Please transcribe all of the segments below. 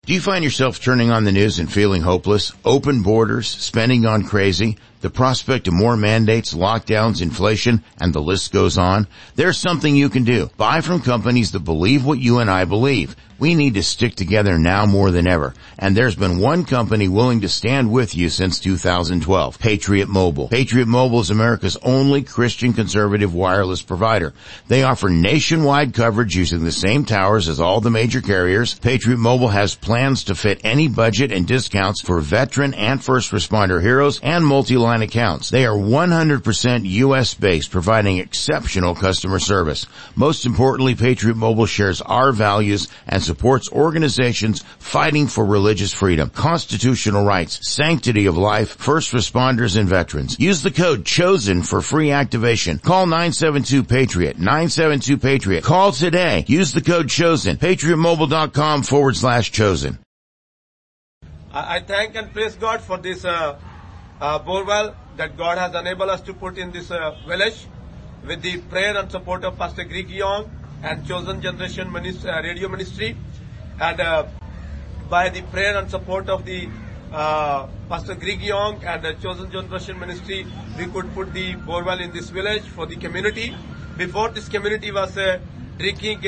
Do you find yourself turning on the news and feeling hopeless? Open borders, spending gone crazy, the prospect of more mandates, lockdowns, inflation, and the list goes on? There's something you can do. Buy from companies that believe what you and I believe. We need to stick together now more than ever. And there's been one company willing to stand with you since 2012, Patriot Mobile. Patriot Mobile is America's only Christian conservative wireless provider. They offer nationwide coverage using the same towers as all the major carriers. Patriot Mobile has plans to fit any budget and discounts for veteran and first responder heroes and multi-line accounts. They are 100% U.S. based, providing exceptional customer service. Most importantly, Patriot Mobile shares our values and supports organizations fighting for religious freedom, constitutional rights, sanctity of life, first responders, and veterans. Use the code CHOSEN for free activation. Call 972-PATRIOT, 972-PATRIOT. Call today. Use the code CHOSEN. PatriotMobile.com/chosen. I thank and praise God for this borewell that God has enabled us to put in this village with the prayer and support of Pastor Greg Young and Chosen Generation Radio Ministry, and by the prayer and support of the Pastor Greg Young and the Chosen Generation Ministry, we could put the borewell in this village for the community. Before, this community was drinking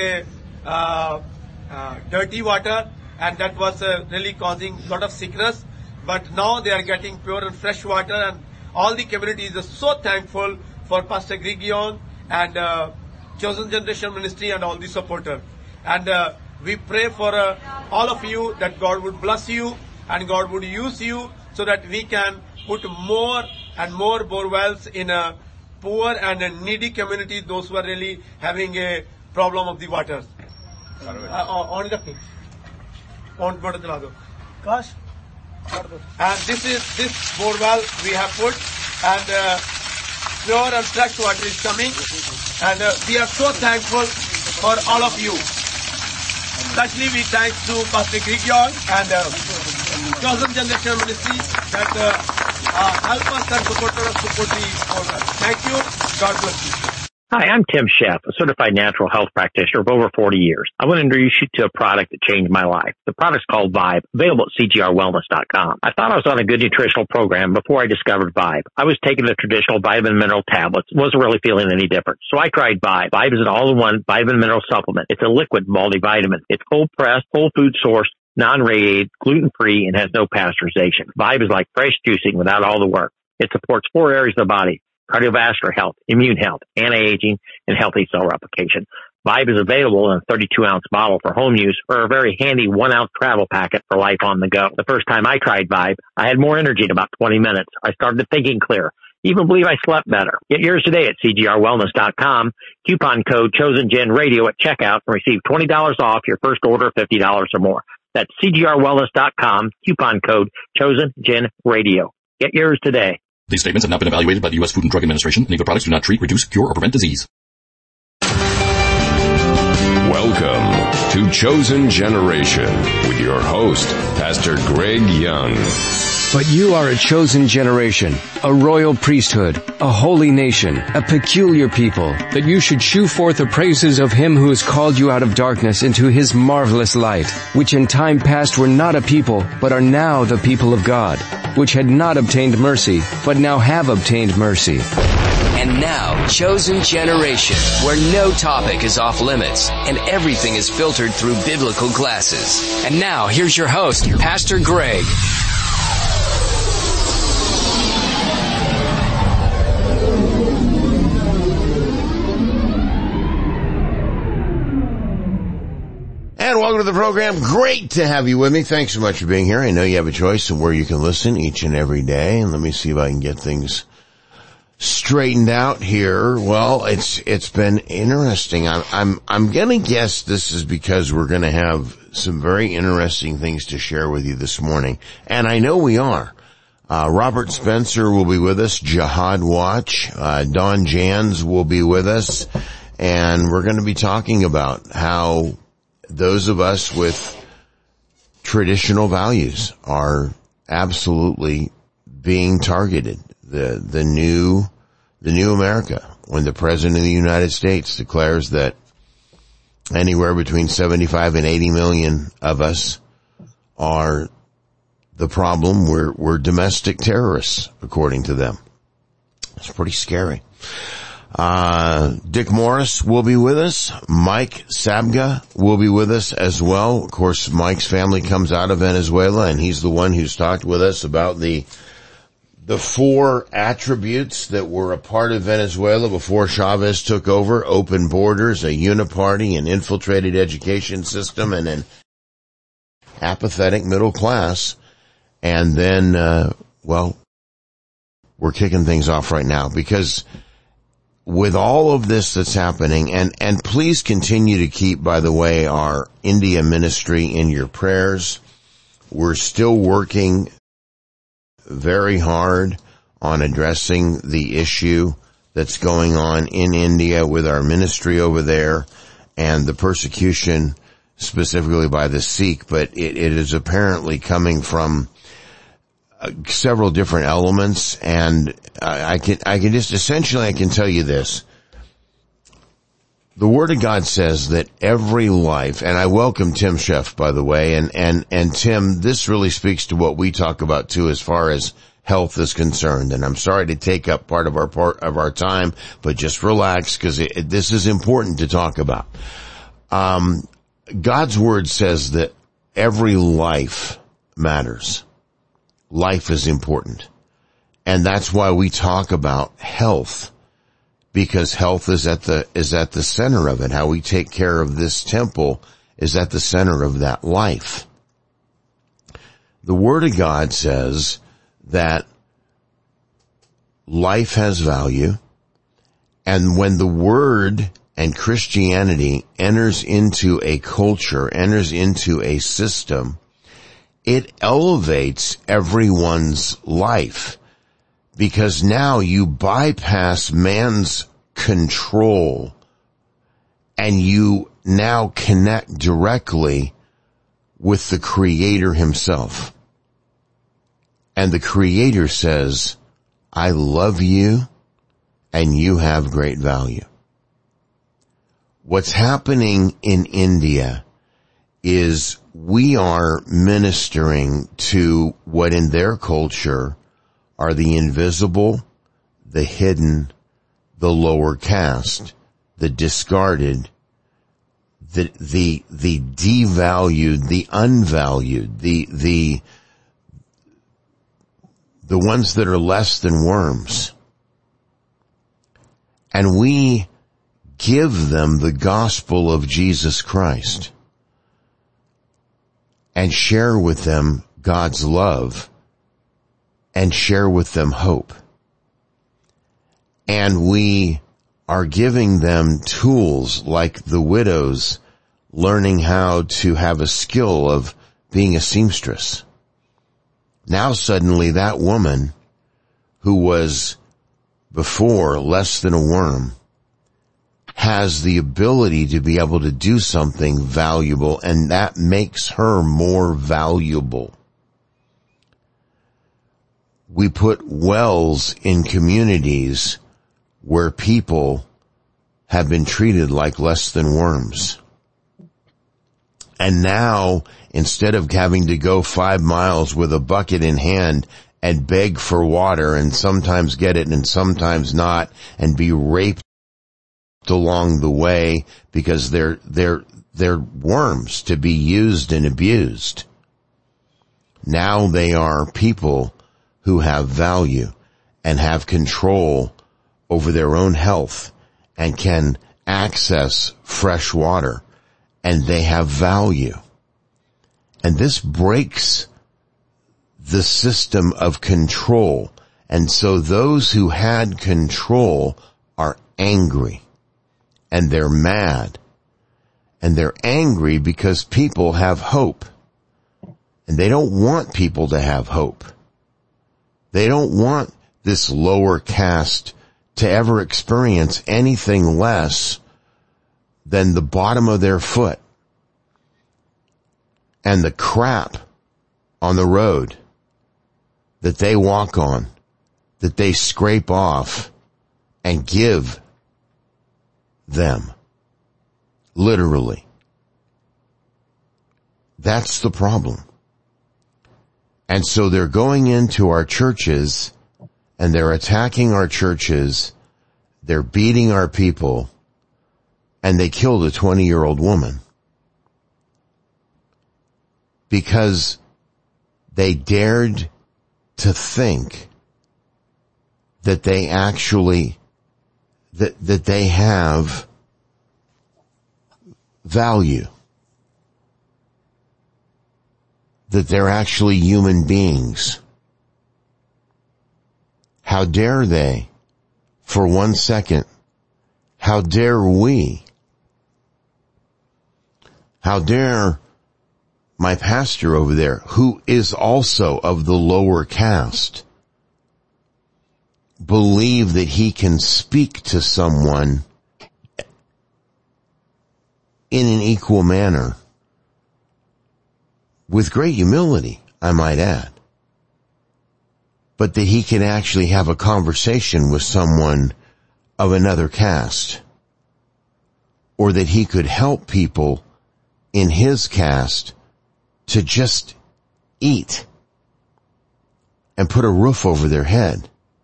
dirty water, and that was really causing a lot of sickness. But now they are getting pure and fresh water, and all the community is so thankful for Pastor Greg Young and Chosen Generation Ministry and all the supporters. And we pray for all of you that God would bless you and God would use you so that we can put more and more borewells in a poor and a needy community, those who are really having a problem of the waters. And this borewell we have put, and pure and fresh water is coming, and we are so thankful for all of you. Especially we thank to Pastor Greg Young and Chosen Generation Ministry that help us and support us to put the borewell. Thank you. God bless you. Hi, I'm Tim Sheff, a certified natural health practitioner of over 40 years. I want to introduce you to a product that changed my life. The product's called Vibe, available at CGRWellness.com. I thought I was on a good nutritional program before I discovered Vibe. I was taking the traditional vitamin mineral tablets, wasn't really feeling any different. So I tried Vibe. Vibe is an all-in-one vitamin mineral supplement. It's a liquid multivitamin. It's cold-pressed, whole food sourced, non-radiated, gluten-free, and has no pasteurization. Vibe is like fresh juicing without all the work. It supports 4 areas of the body: cardiovascular health, immune health, anti-aging, and healthy cell replication. Vibe is available in a 32-ounce bottle for home use or a very handy 1-ounce travel packet for life on the go. The first time I tried Vibe, I had more energy in about 20 minutes. I started thinking clear. Even believe I slept better. Get yours today at CGRWellness.com. Coupon code ChosenGenRadio at checkout and receive $20 off your first order of $50 or more. That's CGRWellness.com. Coupon code ChosenGenRadio. Get yours today. These statements have not been evaluated by the U.S. Food and Drug Administration. Any of the products do not treat, reduce, cure, or prevent disease. Welcome to Chosen Generation with your host, Pastor Greg Young. But you are a chosen generation, a royal priesthood, a holy nation, a peculiar people, that you should shew forth the praises of him who has called you out of darkness into his marvelous light, which in time past were not a people, but are now the people of God, which had not obtained mercy, but now have obtained mercy. And now, Chosen Generation, where no topic is off limits and everything is filtered through biblical glasses. And now, here's your host, Pastor Greg. And welcome to the program. Great to have you with me. Thanks so much for being here. I know you have a choice of where you can listen each and every day. And let me see if I can get things straightened out here. Well, it's been interesting. I'm gonna guess this is because we're gonna have some very interesting things to share with you this morning. And I know we are. Robert Spencer will be with us. Jihad Watch. Don Jans will be with us. And we're gonna be talking about how those of us with traditional values are absolutely being targeted. The new America, when the President of the United States declares that anywhere between 75 and 80 million of us are the problem. We're domestic terrorists, according to them. It's pretty scary. Dick Morris will be with us. Mike Sabga will be with us as well. Of course, Mike's family comes out of Venezuela, and he's the one who's talked with us about the 4 attributes that were a part of Venezuela before Chavez took over: open borders, a uniparty, an infiltrated education system, and an apathetic middle class. And then, we're kicking things off right now, because with all of this that's happening, and please continue to keep, by the way, our India ministry in your prayers. We're still working very hard on addressing the issue that's going on in India with our ministry over there and the persecution specifically by the Sikh, but it is apparently coming from several different elements, and I can tell you this. The Word of God says that every life, and I welcome Tim Sheff, by the way, and Tim, this really speaks to what we talk about too as far as health is concerned, and I'm sorry to take up part of our time, but just relax, because this is important to talk about. God's Word says that every life matters. Life is important. And that's why we talk about health, because health is at the center of it. How we take care of this temple is at the center of that life. The Word of God says that life has value, and when the Word and Christianity enters into a culture, enters into a system, it elevates everyone's life, because now you bypass man's control and you now connect directly with the Creator himself. And the Creator says, I love you and you have great value. What's happening in India is we are ministering to what in their culture are the invisible, the hidden, the lower caste, the discarded, the devalued, the unvalued, the ones that are less than worms. And we give them the gospel of Jesus Christ and share with them God's love and share with them hope. And we are giving them tools like the widows learning how to have a skill of being a seamstress. Now suddenly that woman who was before less than a worm has the ability to be able to do something valuable, and that makes her more valuable. We put wells in communities where people have been treated like less than worms. And now, instead of having to go 5 miles with a bucket in hand and beg for water and sometimes get it and sometimes not, and be raped along the way because they're worms to be used and abused. Now they are people who have value and have control over their own health and can access fresh water, and they have value. And this breaks the system of control. And so those who had control are angry. And they're mad. And they're angry because people have hope. And they don't want people to have hope. They don't want this lower caste to ever experience anything less than the bottom of their foot and the crap on the road that they walk on, that they scrape off and give them, literally. That's the problem. And so they're going into our churches and they're attacking our churches. They're beating our people, and they killed a 20-year-old woman because they dared to think that they actually, that they have value, that they're actually human beings. How dare they, for 1 second, how dare we, how dare my pastor over there, who is also of the lower caste, believe that he can speak to someone in an equal manner, with great humility, I might add, but that he can actually have a conversation with someone of another caste, or that he could help people in his caste to just eat and put a roof over their head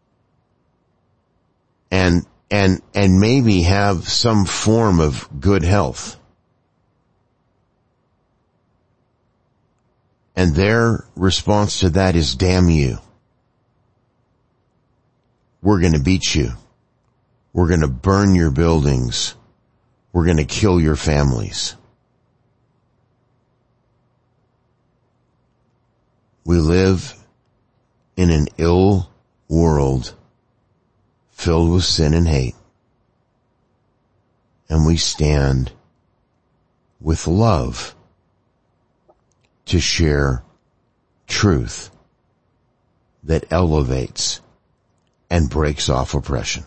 and maybe have some form of good health. And their response to that is, damn you. We're going to beat you. We're going to burn your buildings. We're going to kill your families. We live in an ill world filled with sin and hate. And we stand with love to share truth that elevates and breaks off oppression.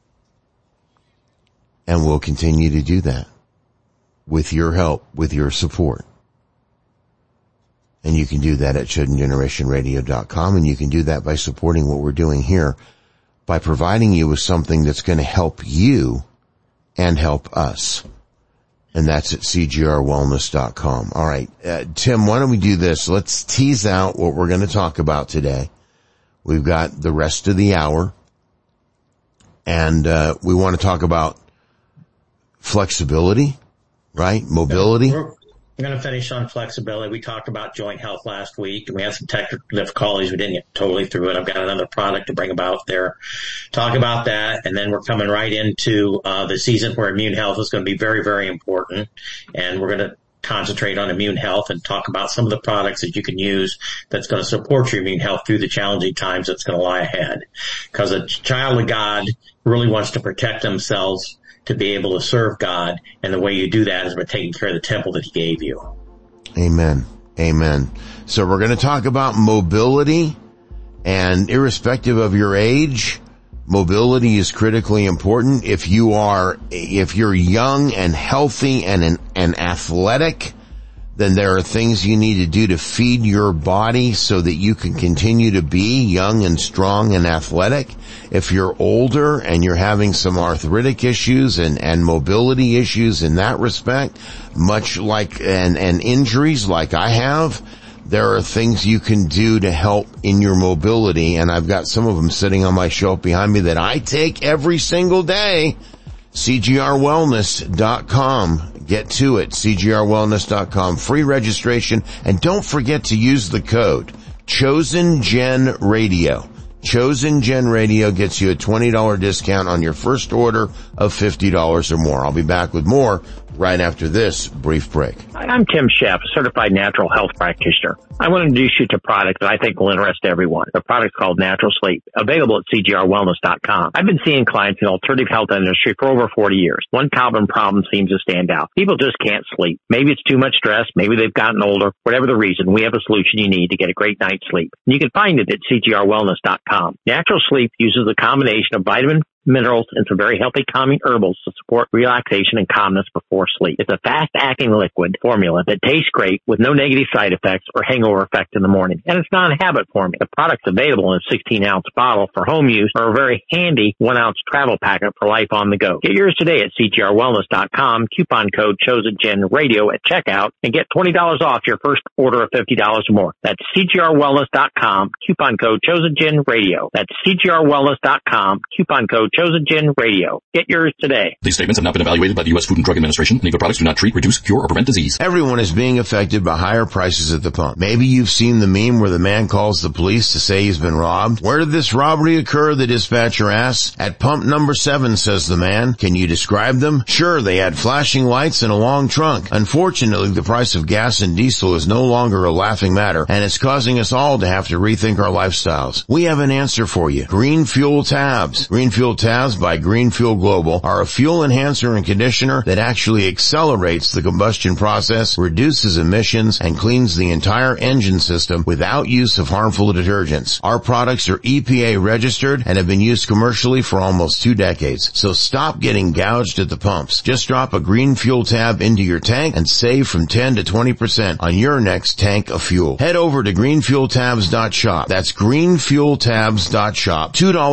And we'll continue to do that with your help, with your support. And you can do that at ChosenGenerationRadio.com, and you can do that by supporting what we're doing here, by providing you with something that's going to help you and help us. And that's at CGRWellness.com. All right, Tim, why don't we do this? Let's tease out what we're going to talk about today. We've got the rest of the hour, and we want to talk about flexibility, right? Mobility. We're going to finish on flexibility. We talked about joint health last week, and we had some technical difficulties. We didn't get totally through it. I've got another product to bring about there. Talk about that, and then we're coming right into the season where immune health is going to be very, very important, and we're going to concentrate on immune health and talk about some of the products that you can use that's going to support your immune health through the challenging times that's going to lie ahead. Because a child of God really wants to protect themselves to be able to serve God, and the way you do that is by taking care of the temple that He gave you. Amen. Amen. So we're going to talk about mobility, and irrespective of your age, mobility is critically important. If you're young and healthy and athletic, then there are things you need to do to feed your body so that you can continue to be young and strong and athletic. If you're older and you're having some arthritic issues and mobility issues in that respect, much like, and injuries like I have, there are things you can do to help in your mobility. And I've got some of them sitting on my shelf behind me that I take every single day. CGRWellness.com. Get to it. CGRWellness.com. Free registration. And don't forget to use the code ChosenGenRadio. ChosenGenRadio gets you a $20 discount on your first order of $50 or more. I'll be back with more right after this brief break. I'm Tim Sheff, a certified natural health practitioner. I want to introduce you to a product that I think will interest everyone. The product's called Natural Sleep, available at CGRWellness.com. I've been seeing clients in the alternative health industry for over 40 years. One common problem seems to stand out. People just can't sleep. Maybe it's too much stress. Maybe they've gotten older. Whatever the reason, we have a solution you need to get a great night's sleep. And you can find it at CGRWellness.com. Natural Sleep uses a combination of vitamin, minerals, and some very healthy calming herbals to support relaxation and calmness before sleep. It's a fast-acting liquid formula that tastes great with no negative side effects or hangover effect in the morning. And it's non-habit forming. The product's available in a 16-ounce bottle for home use or a very handy 1-ounce travel packet for life on the go. Get yours today at CGRWellness.com. Coupon code ChosenGenRadio at checkout and get $20 off your first order of $50 or more. That's CGRWellness.com. Coupon code ChosenGenRadio. That's CGRWellness.com. Coupon code ChosenGenRadio. Get yours today. These statements have not been evaluated by the U.S. Food and Drug Administration. Any of the products do not treat, reduce, cure, or prevent disease. Everyone is being affected by higher prices at the pump. Maybe you've seen the meme where the man calls the police to say he's been robbed. Where did this robbery occur? The dispatcher asks. At pump number 7, says the man. Can you describe them? Sure, they had flashing lights and a long trunk. Unfortunately, the price of gas and diesel is no longer a laughing matter, and it's causing us all to have to rethink our lifestyles. We have an answer for you. Green Fuel Tabs. Green Fuel Tabs by Green Fuel Global are a fuel enhancer and conditioner that actually accelerates the combustion process, reduces emissions, and cleans the entire engine system without use of harmful detergents. Our products are EPA registered and have been used commercially for almost 2 decades. So stop getting gouged at the pumps. Just drop a Green Fuel Tab into your tank and save from 10 to 20% on your next tank of fuel. Head over to greenfueltabs.shop. That's greenfueltabs.shop.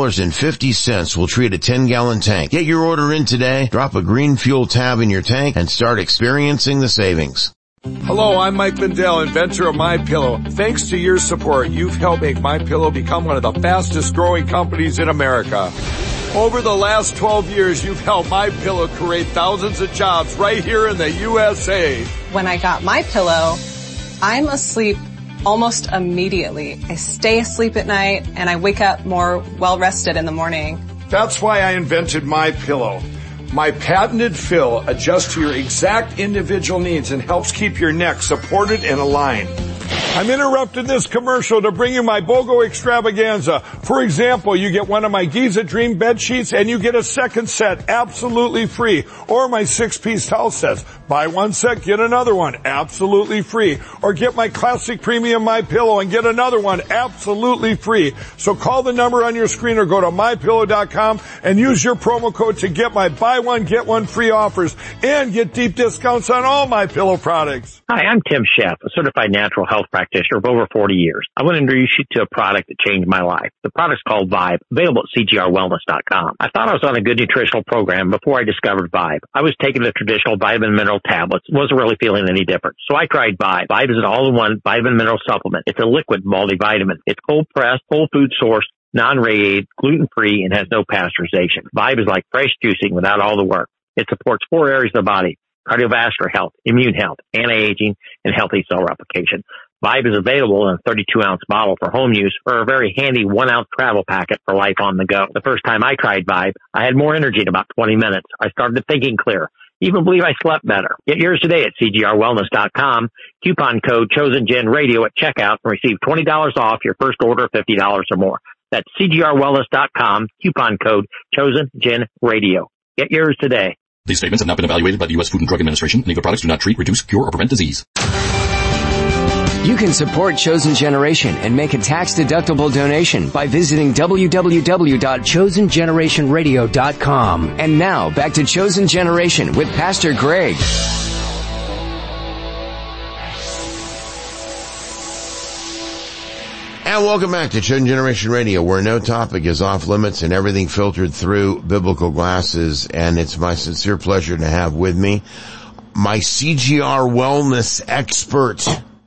$2.50 will treat a 10-gallon tank. Get your order in today, drop a Green Fuel Tab in your tank, and start experiencing the savings. Hello, I'm Mike Lindell, inventor of MyPillow. Thanks to your support, you've helped make MyPillow become one of the fastest growing companies in America. Over the last 12 years, you've helped MyPillow create thousands of jobs right here in the USA. When I got MyPillow, I'm asleep almost immediately. I stay asleep at night and I wake up more well-rested in the morning. That's why I invented MyPillow. My patented fill adjusts to your exact individual needs and helps keep your neck supported and aligned. I'm interrupting this commercial to bring you my BOGO extravaganza. For example, you get one of my Giza Dream bed sheets and you get a second set absolutely free. Or my 6-piece towel sets. Buy one set, get another one absolutely free. Or get my classic premium MyPillow and get another one absolutely free. So call the number on your screen or go to MyPillow.com and use your promo code to get my buy one, get one free offers and get deep discounts on all MyPillow products. Hi, I'm Tim Sheff, a certified natural health practitioner of over 40 years. I want to introduce you to a product that changed my life. The product's called Vibe, available at CGRWellness.com. I thought I was on a good nutritional program before I discovered Vibe. I was taking the traditional vitamin mineral tablets, wasn't really feeling any different. So I tried Vibe. Vibe is an all-in-one vitamin mineral supplement. It's a liquid multivitamin. It's cold-pressed, whole food sourced, non-radiated, gluten-free, and has no pasteurization. Vibe is like fresh juicing without all the work. It supports 4 areas of the body: cardiovascular health, immune health, anti-aging, and healthy cell replication. Vibe is available in a 32-ounce bottle for home use or a very handy 1-ounce travel packet for life on the go. The first time I tried Vibe, I had more energy in about 20 minutes. I started thinking clear. Even believe I slept better. Get yours today at CGRWellness.com. Coupon code ChosenGenRadio at checkout and receive $20 off your first order of $50 or more. That's CGRWellness.com. Coupon code ChosenGenRadio. Get yours today. These statements have not been evaluated by the U.S. Food and Drug Administration. Any of the products do not treat, reduce, cure, or prevent disease. You can support Chosen Generation and make a tax-deductible donation by visiting www.chosengenerationradio.com. And now, back to Chosen Generation with Pastor Greg. And welcome back to Chosen Generation Radio, where no topic is off limits and everything filtered through biblical glasses. And it's my sincere pleasure to have with me my CGR wellness expert,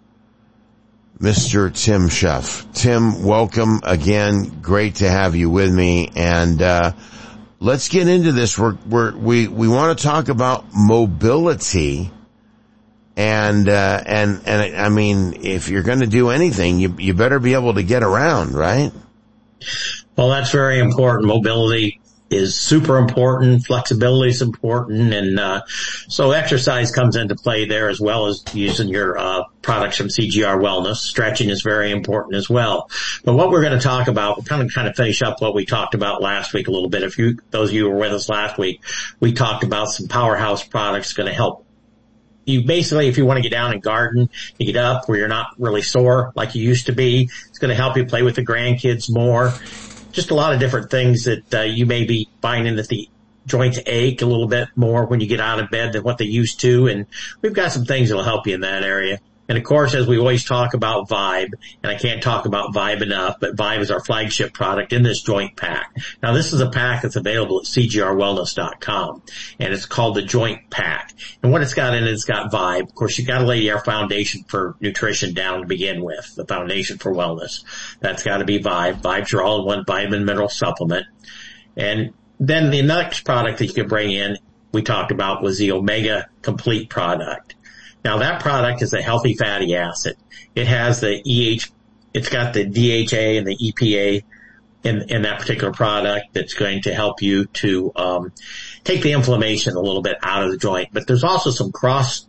Mr. Tim Sheff. Tim, welcome again. Great to have you with me. And let's get into this. We want to talk about mobility. And I mean, if you're going to do anything, you better be able to get around, right? Well, that's very important. Mobility is super important. Flexibility is important. And, so exercise comes into play there as well as using your, products from CGR Wellness. Stretching is very important as well. But what we're going to talk about, we're kind of finish up what we talked about last week a little bit. Those of you who were with us last week, we talked about some powerhouse products going to help you basically, if you want to get down and garden, you get up where you're not really sore like you used to be. It's going to help you play with the grandkids more. just a lot of different things that you may be finding that the joints ache a little bit more when you get out of bed than what they used to. And we've got some things that will help you in that area. And of course, as we always talk about Vibe, and I can't talk about Vibe enough, but Vibe is our flagship product in this joint pack. Now, this is a pack that's available at cgrwellness.com, and it's called the Joint Pack. And what it's got in it, it's got Vibe. Of course, you got to lay your foundation for nutrition down to begin with, the foundation for wellness. That's got to be Vibe. Vibe's your all-in-one vitamin mineral supplement. And then the next product that you could bring in, we talked about, was the Omega Complete product. Now that product is a healthy fatty acid. It has the it's got the DHA and the EPA in that particular product that's going to help you to, take the inflammation a little bit out of the joint. But there's also some cross,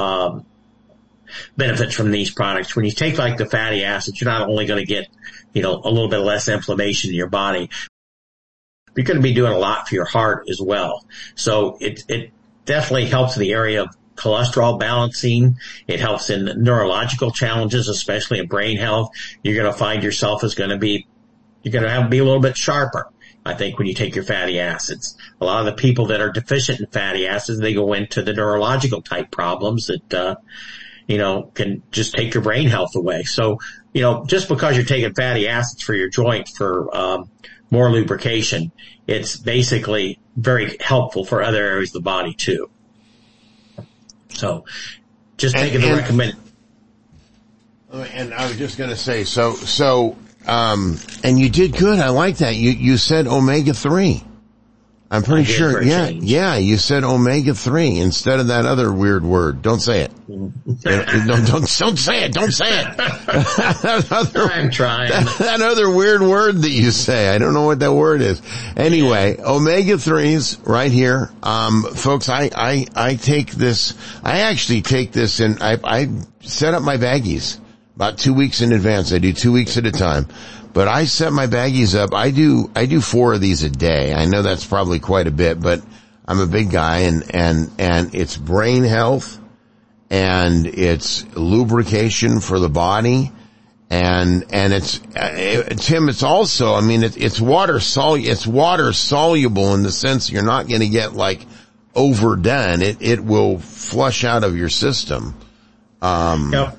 benefits from these products. When you take like the fatty acids, you're not only going to get, a little bit less inflammation in your body, you're going to be doing a lot for your heart as well. So it definitely helps in the area of cholesterol balancing. It helps in neurological challenges, especially in brain health. You're going to find yourself you're going to have to be a little bit sharper, I think, when you take your fatty acids. A lot of the people that are deficient in fatty acids, they go into the neurological type problems that, can just take your brain health away. So, just because you're taking fatty acids for your joint for, more lubrication, it's basically very helpful for other areas of the body too. So just taking the recommend. And I was just going to say, and you did good. I like that. You said omega-3. I'm pretty sure. Yeah. You said omega-3 instead of that other weird word. Don't say it. Don't say it. Don't say it. I'm trying. That other weird word that you say. I don't know what that word is. Anyway, omega-3s right here. Folks, I take this. I actually take this and I set up my baggies about 2 weeks in advance. I do 2 weeks at a time. But I set my baggies up. I do 4 of these a day. I know that's probably quite a bit, but I'm a big guy and it's brain health and it's lubrication for the body and it's, Tim, it's also, it's water soluble in the sense you're not going to get like overdone. It will flush out of your system. Yep.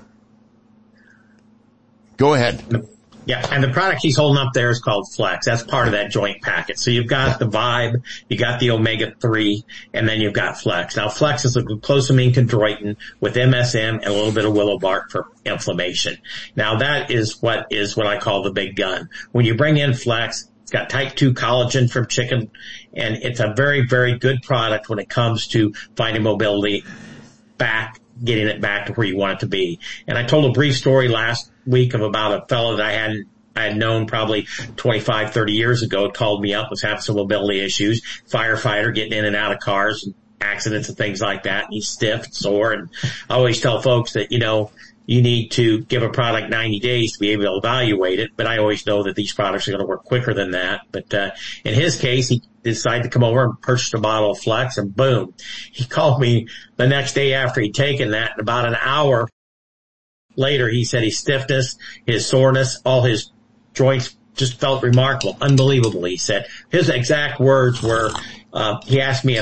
Go ahead. Yeah, and the product he's holding up there is called Flex. That's part of that joint packet. So you've got the Vibe, you got the Omega-3, and then you've got Flex. Now Flex is a glucosamine chondroitin with MSM and a little bit of willow bark for inflammation. Now that is what I call the big gun. When you bring in Flex, it's got type 2 collagen from chicken, and it's a very, very good product when it comes to finding mobility back, getting it back to where you want it to be. And I told a brief story last week of about a fellow that I had known probably 25, 30 years ago, called me up, was having some mobility issues, firefighter, getting in and out of cars and accidents and things like that. And he's stiff and sore. And I always tell folks that, you need to give a product 90 days to be able to evaluate it. But I always know that these products are going to work quicker than that. But, in his case, he decided to come over and purchase a bottle of Flex, and boom, he called me the next day after he'd taken that. And about an hour later, he said his stiffness, his soreness, all his joints just felt remarkable, unbelievable. He said his exact words were, he asked me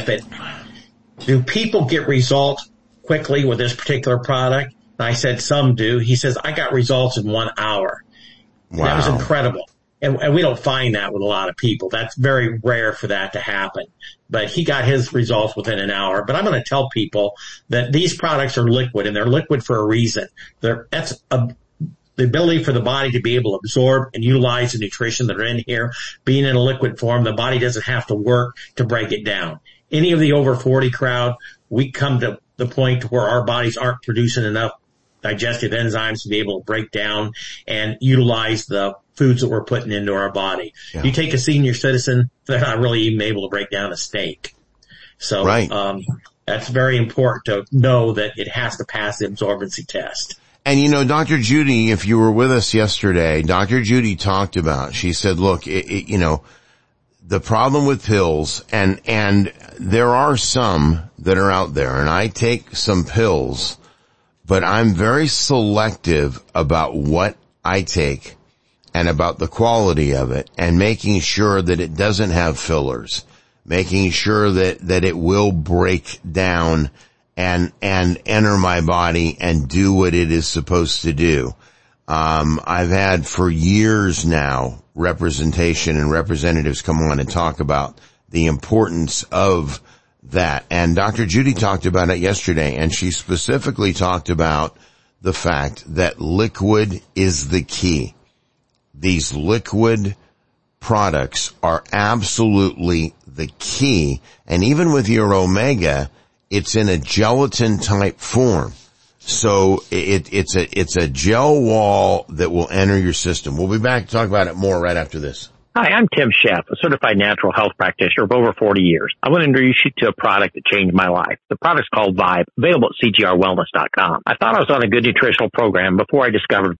do people get results quickly with this particular product? And I said, some do. He says, I got results in 1 hour. Wow. That was incredible. And we don't find that with a lot of people. That's very rare for that to happen. But he got his results within an hour. But I'm going to tell people that these products are liquid, and they're liquid for a reason. That's the ability for the body to be able to absorb and utilize the nutrition that are in here. Being in a liquid form, the body doesn't have to work to break it down. Any of the over 40 crowd, we come to the point where our bodies aren't producing enough digestive enzymes to be able to break down and utilize the foods that we're putting into our body. Yeah. You take a senior citizen, they're not really even able to break down a steak. So, right. That's very important to know that it has to pass the absorbency test. And Dr. Judy, if you were with us yesterday, Dr. Judy talked about, she said, look, the problem with pills, and there are some that are out there, and I take some pills, but I'm very selective about what I take. and about the quality of it, and making sure that it doesn't have fillers, making sure that it will break down and enter my body and do what it is supposed to do. I've had for years now representation and representatives come on and talk about the importance of that. And Dr. Judy talked about it yesterday, and she specifically talked about the fact that liquid is the key. These liquid products are absolutely the key. And even with your Omega, it's in a gelatin type form. So it's a gel wall that will enter your system. We'll be back to talk about it more right after this. Hi, I'm Tim Sheff, a certified natural health practitioner of over 40 years. I want to introduce you to a product that changed my life. The product's called Vibe, available at CGRWellness.com. I thought I was on a good nutritional program before I discovered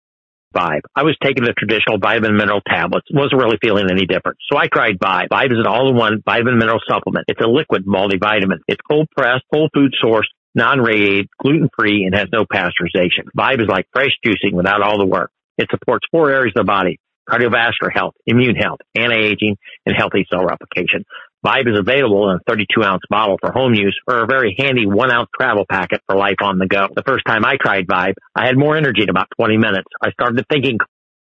Vibe. I was taking the traditional vitamin mineral tablets, wasn't really feeling any different. So I tried Vibe. Vibe is an all-in-one vitamin mineral supplement. It's a liquid multivitamin. It's cold pressed, whole food sourced, non-radiated, gluten-free, and has no pasteurization. Vibe is like fresh juicing without all the work. It supports 4 areas of the body: cardiovascular health, immune health, anti-aging, and healthy cell replication. Vibe is available in a 32-ounce bottle for home use or a very handy 1-ounce travel packet for life on the go. The first time I tried Vibe, I had more energy in about 20 minutes. I started thinking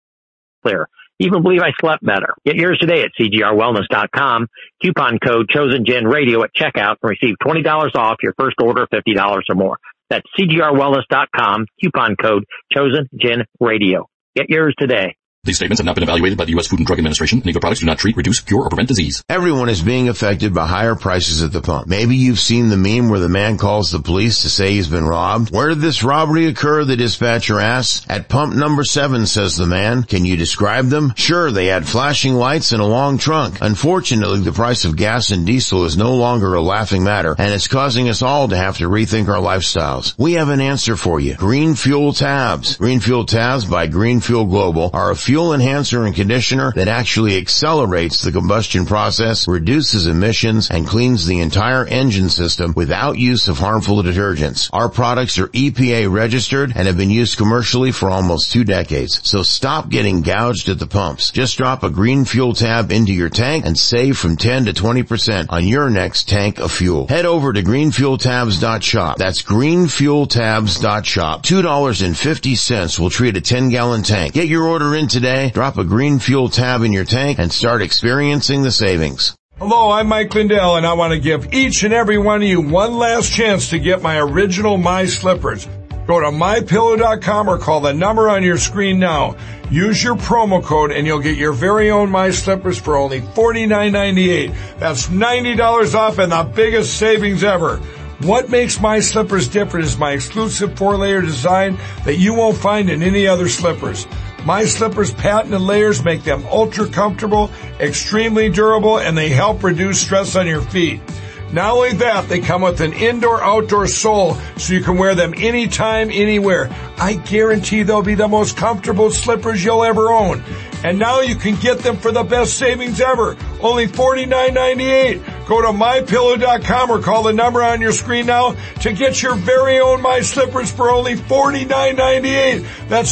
clear. Even believe I slept better. Get yours today at CGRWellness.com. Coupon code ChosenGenRadio at checkout and receive $20 off your first order of $50 or more. That's CGRWellness.com. Coupon code ChosenGenRadio. Get yours today. These statements have not been evaluated by the U.S. Food and Drug Administration, and other products do not treat, reduce, cure, or prevent disease. Everyone is being affected by higher prices at the pump. Maybe you've seen the meme where the man calls the police to say he's been robbed. Where did this robbery occur? The dispatcher asks. At pump number 7, says the man. Can you describe them? Sure, they had flashing lights and a long trunk. Unfortunately, the price of gas and diesel is no longer a laughing matter, and it's causing us all to have to rethink our lifestyles. We have an answer for you. Green Fuel Tabs. Green Fuel Tabs by Green Fuel Global are a fuel enhancer and conditioner that actually accelerates the combustion process, reduces emissions, and cleans the entire engine system without use of harmful detergents. Our products are EPA registered and have been used commercially for almost 2 decades. So stop getting gouged at the pumps. Just drop a Green Fuel Tab into your tank and save from 10 to 20% on your next tank of fuel. Head over to greenfueltabs.shop. That's greenfueltabs.shop. $2.50 will treat a 10-gallon tank. Get your order in today. Drop a Green Fuel Tab in your tank and start experiencing the savings. Hello, I'm Mike Lindell, and I want to give each and every one of you one last chance to get my original My Slippers. Go to MyPillow.com or call the number on your screen now. Use your promo code and you'll get your very own My Slippers for only $49.98. That's $90 off and the biggest savings ever. What makes My Slippers different is my exclusive 4-layer design that you won't find in any other slippers. My Slippers' patented layers make them ultra comfortable, extremely durable, and they help reduce stress on your feet. Not only that, they come with an indoor-outdoor sole so you can wear them anytime, anywhere. I guarantee they'll be the most comfortable slippers you'll ever own. And now you can get them for the best savings ever, only $49.98. Go to MyPillow.com or call the number on your screen now to get your very own My Slippers for only $49.98. That's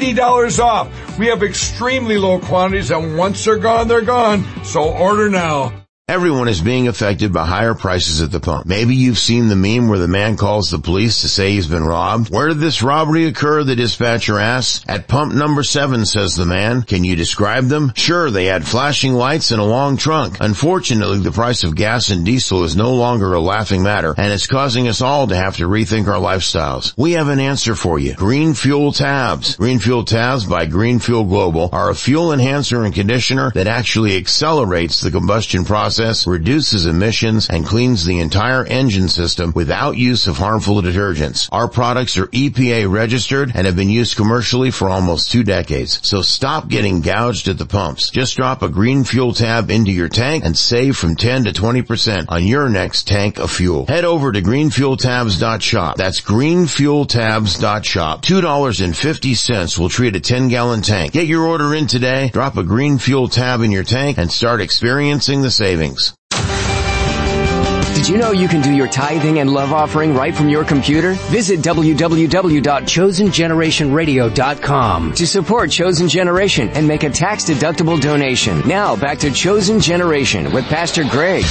$90 off. We have extremely low quantities, and once they're gone. So order now. Everyone is being affected by higher prices at the pump. Maybe you've seen the meme where the man calls the police to say he's been robbed. Where did this robbery occur? The dispatcher asks. At pump number 7, says the man. Can you describe them? Sure, they had flashing lights and a long trunk. Unfortunately, the price of gas and diesel is no longer a laughing matter, and it's causing us all to have to rethink our lifestyles. We have an answer for you. Green Fuel Tabs. Green Fuel Tabs by Green Fuel Global are a fuel enhancer and conditioner that actually accelerates the combustion process, reduces emissions, and cleans the entire engine system without use of harmful detergents. Our products are EPA registered and have been used commercially for almost 2 decades. So stop getting gouged at the pumps. Just drop a Green Fuel Tab into your tank and save from 10 to 20% on your next tank of fuel. Head over to greenfueltabs.shop. That's greenfueltabs.shop. $2.50 will treat a 10-gallon tank. Get your order in today. Drop a Green Fuel Tab in your tank and start experiencing the savings. Did you know you can do your tithing and love offering right from your computer? Visit www.chosengenerationradio.com to support Chosen Generation and make a tax-deductible donation. Now, back to Chosen Generation with Pastor Greg.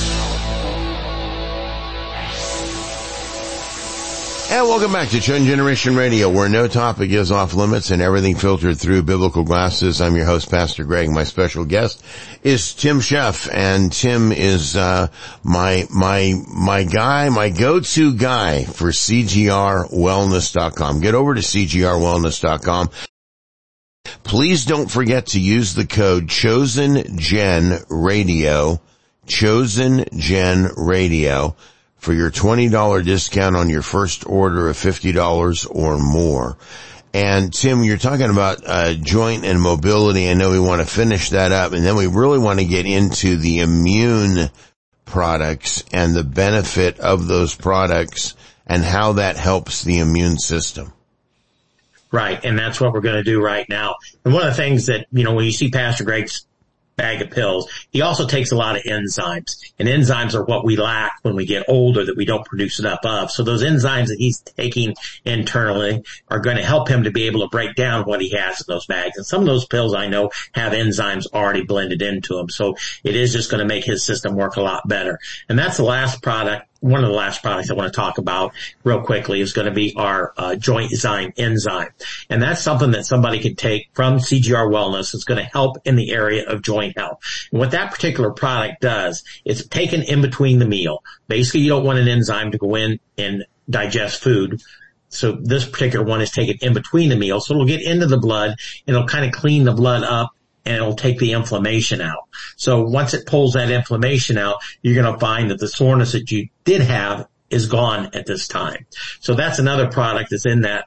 And welcome back to Chosen Generation Radio, where no topic is off limits and everything filtered through biblical glasses. I'm your host, Pastor Greg. My special guest is Tim Sheff, and Tim is my guy, my go-to guy for CGRWellness.com. Get over to CGRWellness.com. Please don't forget to use the code ChosenGenRadio, ChosenGenRadio, for your $20 discount on your first order of $50 or more. And Tim, you're talking about joint and mobility. I know we want to finish that up, and then we really want to get into the immune products and the benefit of those products and how that helps the immune system. Right, and that's what we're going to do right now. And one of the things that, when you see Pastor Greg's bag of pills, he also takes a lot of enzymes, and enzymes are what we lack when we get older that we don't produce enough of. So those enzymes that he's taking internally are going to help him to be able to break down what he has in those bags. And some of those pills I know have enzymes already blended into them. So it is just going to make his system work a lot better. And that's the last product. One of the last products I want to talk about real quickly is going to be our Jointzyme enzyme. And that's something that somebody can take from CGR Wellness. It's going to help in the area of joint health. And what that particular product does, it's taken in between the meal. Basically, you don't want an enzyme to go in and digest food. So this particular one is taken in between the meal. So it'll get into the blood and it'll kind of clean the blood up, and it'll take the inflammation out. So once it pulls that inflammation out, you're going to find that the soreness that you did have is gone at this time. So that's another product that's in that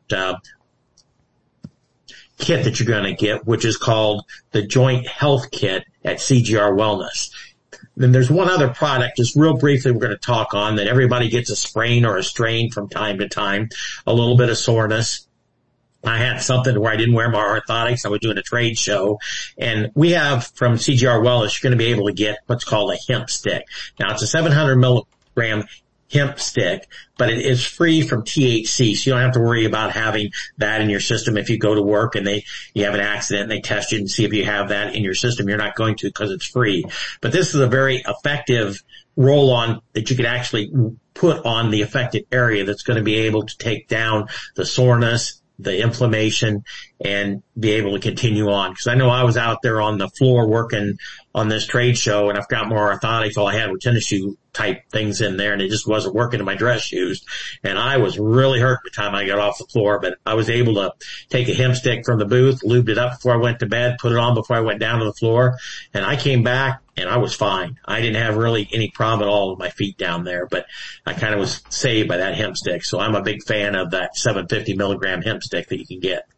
kit that you're going to get, which is called the Joint Health Kit at CGR Wellness. Then there's one other product, just real briefly, we're going to talk on that everybody gets a sprain or a strain from time to time, a little bit of soreness. I had something where I didn't wear my orthotics. I was doing a trade show, and we have from CGR Wellness, you're going to be able to get what's called a hemp stick. Now it's a 700 milligram hemp stick, but it is free from THC, so you don't have to worry about having that in your system. If you go to work and you have an accident and they test you and see if you have that in your system, you're not going to because it's free. But this is a very effective roll-on that you could actually put on the affected area that's going to be able to take down the soreness, the inflammation, and be able to continue on. Because I know I was out there on the floor working on this trade show, and I've got more orthotics. All I had were tennis shoe type things in there, and it just wasn't working in my dress shoes. And I was really hurt by the time I got off the floor, but I was able to take a hemp stick from the booth, lubed it up before I went to bed, put it on before I went down to the floor, and I came back and I was fine. I didn't have really any problem at all with my feet down there, but I kind of was saved by that hemp stick. So I'm a big fan of that 750 milligram hemp stick that you can get.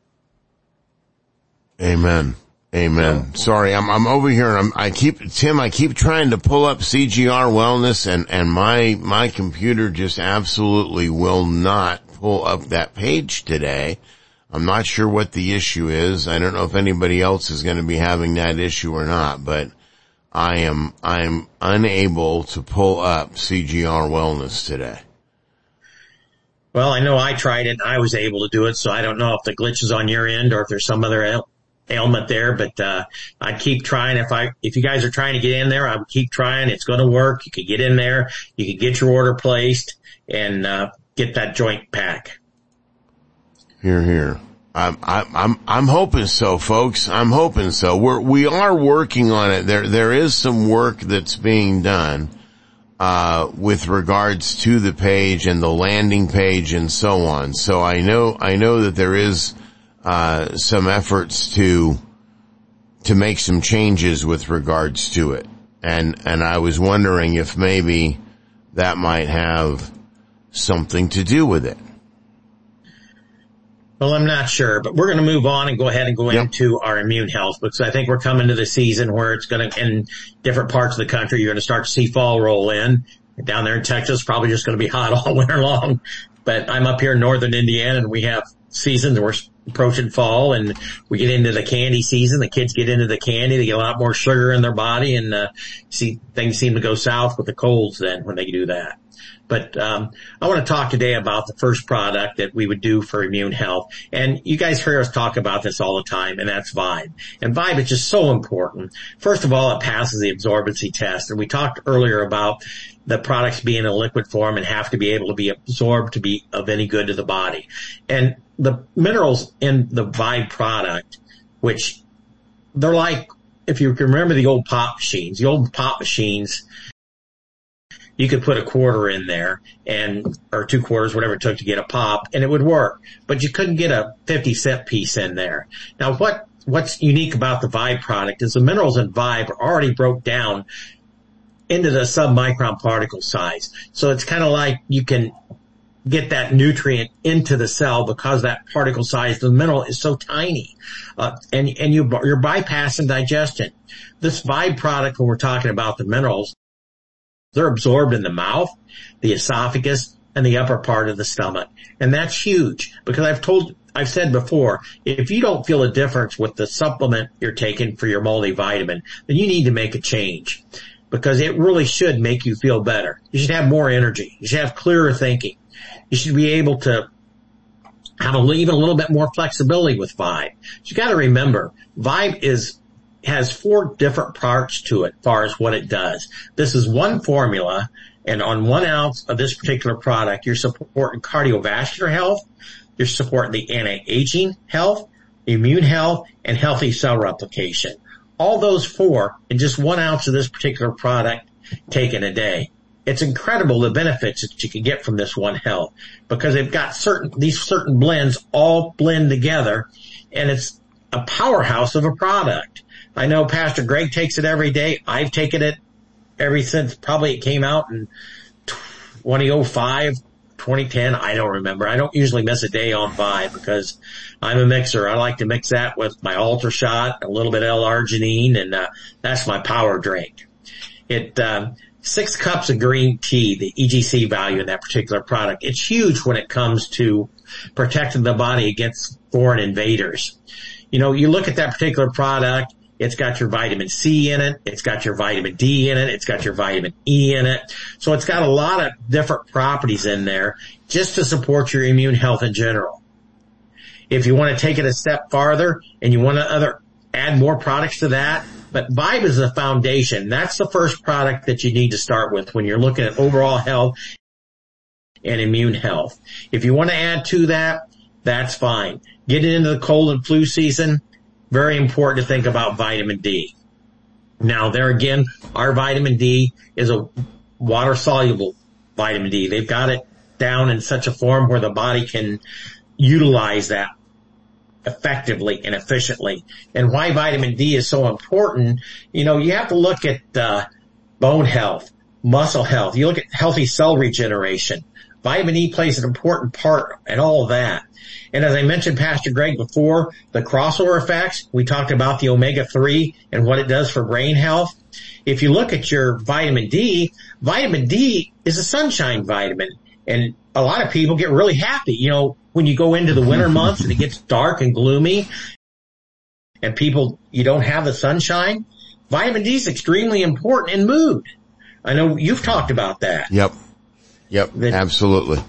Amen. Amen. Sorry, I'm over here and I keep trying to pull up CGR Wellness and my computer just absolutely will not pull up that page today. I'm not sure what the issue is. I don't know if anybody else is going to be having that issue or not, but I'm unable to pull up CGR Wellness today. Well, I know I tried it and I was able to do it, so I don't know if the glitch is on your end or if there's some other ailment there, but I'd keep trying. If you guys are trying to get in there, I would keep trying. It's going to work. You could get in there, you could get your order placed and get that joint pack. Here. I'm hoping so, folks. I'm hoping so. We are working on it. There is some work that's being done with regards to the page and the landing page and so on. So I know that there is some efforts to make some changes with regards to it. And I was wondering if maybe that might have something to do with it. Well, I'm not sure, but we're going to move on and go ahead and go into our immune health, because I think we're coming to the season where it's going to, in different parts of the country, you're going to start to see fall roll in. Down there in Texas, probably just going to be hot all winter long. But I'm up here in northern Indiana, and we have seasons where, approaching fall and we get into the candy season. The kids get into the candy. They get a lot more sugar in their body, and things seem to go south with the colds then when they do that. But I want to talk today about the first product that we would do for immune health. And you guys hear us talk about this all the time, and that's Vibe. And Vibe is just so important. First of all, it passes the absorbency test. And we talked earlier about the products being in a liquid form and have to be able to be absorbed to be of any good to the body. And the minerals in the Vibe product, which they're like, if you can remember the old pop machines, you could put a quarter in there or 2 quarters, whatever it took to get a pop, and it would work. But you couldn't get a 50-cent piece in there. Now what's unique about the Vibe product is the minerals in Vibe are already broke down into the submicron particle size. So it's kind of like you can get that nutrient into the cell because that particle size of the mineral is so tiny. And you're bypassing digestion. This Vibe product, when we're talking about the minerals, they're absorbed in the mouth, the esophagus, and the upper part of the stomach. And that's huge because I've said before, if you don't feel a difference with the supplement you're taking for your multivitamin, then you need to make a change because it really should make you feel better. You should have more energy. You should have clearer thinking. You should be able to have even a little bit more flexibility with Vibe. You got to remember, Vibe has 4 different parts to it as far as what it does. This is one formula, and on 1 ounce of this particular product, you're supporting cardiovascular health, you're supporting the anti-aging health, immune health, and healthy cell replication. All those 4 in just 1 ounce of this particular product taken a day. It's incredible the benefits that you can get from this One Health because they've got these certain blends all blend together, and it's a powerhouse of a product. I know Pastor Greg takes it every day. I've taken it ever since probably it came out in 2005, 2010. I don't remember. I don't usually miss a day on Vibe because I'm a mixer. I like to mix that with my Ultra Shot, a little bit of L-arginine, and that's my power drink. 6 cups of green tea, the EGC value in that particular product. It's huge when it comes to protecting the body against foreign invaders. You know, you look at that particular product, it's got your vitamin C in it. It's got your vitamin D in it. It's got your vitamin E in it. So it's got a lot of different properties in there just to support your immune health in general. If you want to take it a step farther and you want to add more products to that, but Vibe is the foundation. That's the first product that you need to start with when you're looking at overall health and immune health. If you want to add to that, that's fine. Getting into the cold and flu season, very important to think about vitamin D. Now, there again, our vitamin D is a water-soluble vitamin D. They've got it down in such a form where the body can utilize that effectively and efficiently. And why vitamin D is so important, you know, you have to look at bone health, muscle health. You look at healthy cell regeneration. Vitamin E plays an important part in all of that. And as I mentioned, Pastor Greg, before, the crossover effects, we talked about the omega-3 and what it does for brain health. If you look at your vitamin D is a sunshine vitamin. And a lot of people get really happy, you know, when you go into the winter months and it gets dark and gloomy and you don't have the sunshine. Vitamin D is extremely important in mood. I know you've talked about that. Yep. Absolutely.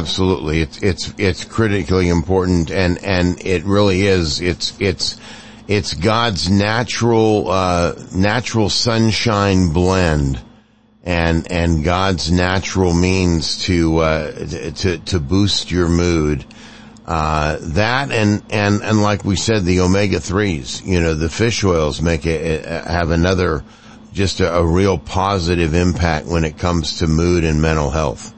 It's critically important and it really is. It's God's natural sunshine blend and God's natural means to boost your mood. That and like we said, the omega-3s, you know, the fish oils have another, just a real positive impact when it comes to mood and mental health.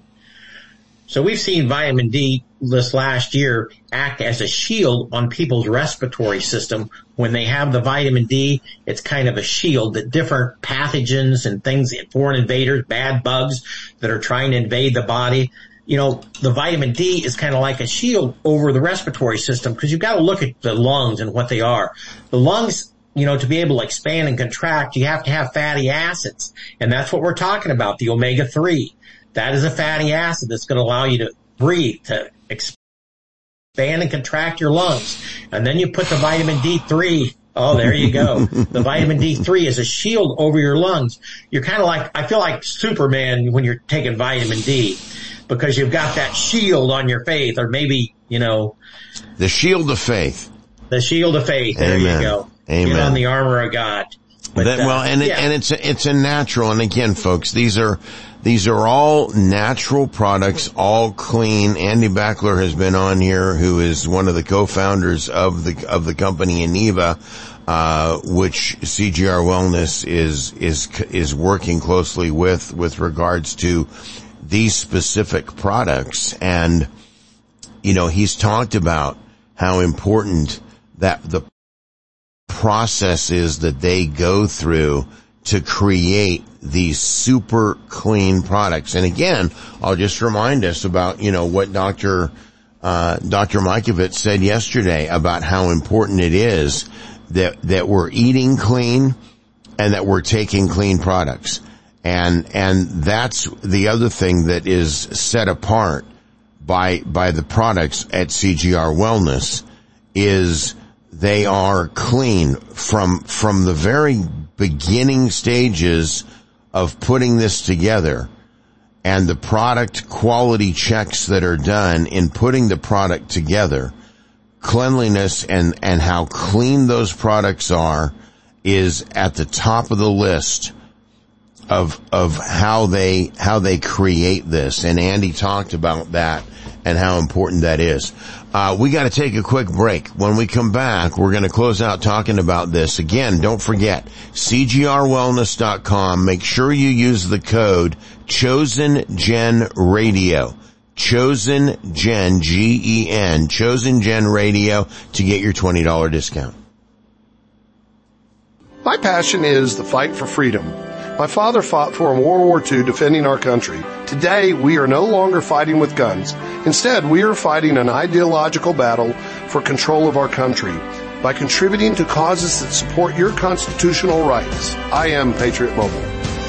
So we've seen vitamin D this last year act as a shield on people's respiratory system. When they have the vitamin D, it's kind of a shield that different pathogens and things, foreign invaders, bad bugs that are trying to invade the body, you know, the vitamin D is kind of like a shield over the respiratory system because you've got to look at the lungs and what they are. The lungs, you know, to be able to expand and contract, you have to have fatty acids. And that's what we're talking about, the omega-3. That is a fatty acid that's going to allow you to breathe, to expand expand and contract your lungs. And then you put the vitamin D3. Oh, there you go. The vitamin D3 is a shield over your lungs. You're kind of like, I feel like Superman when you're taking vitamin D, because you've got that shield on your faith, or maybe, the shield of faith. The shield of faith. There Amen. You go. Amen. Get on the armor of God. But, it's a natural, and again, folks, these are all natural products, all clean. Andy Backler has been on here, who is one of the co-founders of the company Eniva, which CGR Wellness is working closely with regards to these specific products. And, he's talked about how important that the process is that they go through to create these super clean products. And again, I'll just remind us about, what Dr. Mikovits said yesterday about how important it is that we're eating clean and that we're taking clean products. And that's the other thing that is set apart by the products at CGR Wellness, is they are clean from the very beginning stages of putting this together, and the product quality checks that are done in putting the product together. Cleanliness and how clean those products are is at the top of the list of how they create this. And Andy talked about that and how important that is. We got to take a quick break. When we come back, we're going to close out talking about this. Again, don't forget, CGRWellness.com. Make sure you use the code ChosenGenRadio. ChosenGen, G-E-N, ChosenGenRadio, to get your $20 discount. My passion is the fight for freedom. My father fought for in World War II defending our country. Today, we are no longer fighting with guns. Instead, we are fighting an ideological battle for control of our country by contributing to causes that support your constitutional rights. I am Patriot Mobile.